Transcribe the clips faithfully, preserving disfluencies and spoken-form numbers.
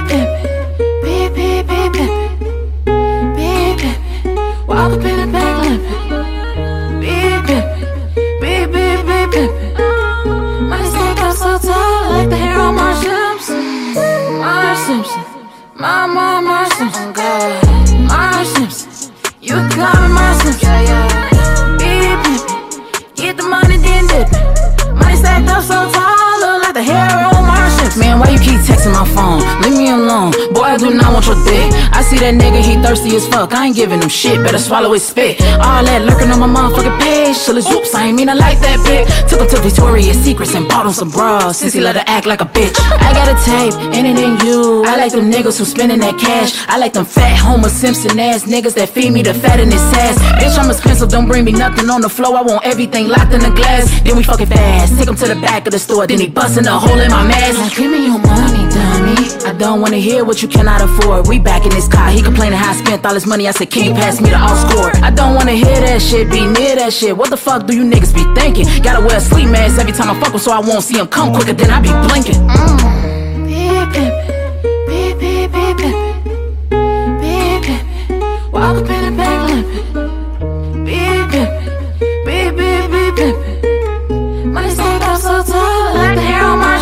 pimpin', be, be, be pimpin', be pimpin'. Walk up in the back limpin', be pimpin', be, be, be pimpin'. Money stack up so tall, like the hair on my Simpson. Marge Simpson, my, my, my Simpson, God. Marge Simpson, you can call me my Simpson. Be pimpin', get the money then dippin'. Money stacked up so tall, look like the hair on my Simpson. Man, why you keep texting my phone? Leave me alone, boy, I do not want your dick. I see that nigga, he thirsty as fuck, I ain't giving him shit, better swallow his spit. All that lurking on my motherfucking page, till his whoops, I ain't mean I like that bitch. Took him to Victoria's Secrets and bought him some bras, since he let her act like a bitch. I got a tape, and it ain't you. I like them niggas who spending that cash. I like them fat Homer Simpson ass niggas that feed me the fat in his ass. Bitch, I'm expensive, don't bring me nothing on the floor, I want everything locked in the glass. Then we fucking fast, take him to the back of the store, then he bustin' a hole in my mask. Now give me your money, dummy, I don't wanna hear what you cannot afford. We back in this car, he complaining how I spent all his money. I said, can you pass me the all score? I don't wanna hear that shit, be near that shit. What the fuck do you niggas be thinking? Gotta wear a sleep mask every time I fuck him so I won't see him come quicker than I be blinking. mm. Be pimpin', be, be, be pimpin', be pimpin'. Walk up in the back limpin', be pimpin', be, be, be pimpin'. Money stacked up so tall, like the hair on my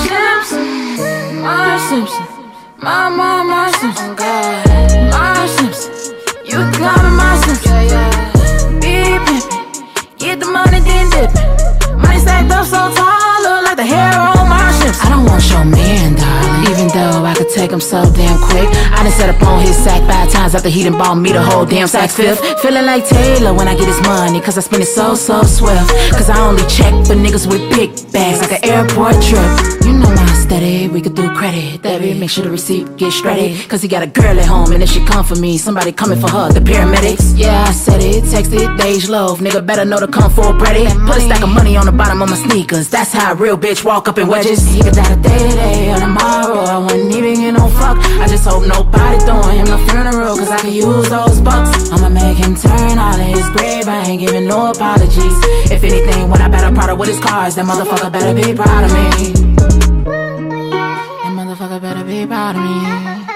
Simpson. Marge Simpson, my, my, my Simpson, God. Marge Simpson, you can call me my Simpson. Be pimpin', get the money then dippin'. Money stacked up so tall, look like the hair on my Simpson. I don't want your man, darling, even though I could take him so damn quick. I done set up on his sack five times after he done bought me the whole damn sack fifth. Feeling like Taylor when I get his money, cause I spend it so, so swift. Cause I only check for niggas with big bags, like an airport trip. You know my steady, we could do credit, debit. Make sure the receipt get shredded, cause he got a girl at home, and if she come for me, somebody coming for her, the paramedics. Yeah, I said it, texted, Dej Love, nigga better know to come for Brady. Put a stack of money on the bottom of my sneakers, that's how a real bitch walk up in wedges. He could die today, today, or tomorrow, I wouldn't even get no fuck. I just hope nobody throwing him no funeral, cause I can use those bucks. I'ma make him turn all of his grave, I ain't giving no apologies. If anything, when I better proud of with his cars, that motherfucker better be proud of me. That motherfucker better be proud of me.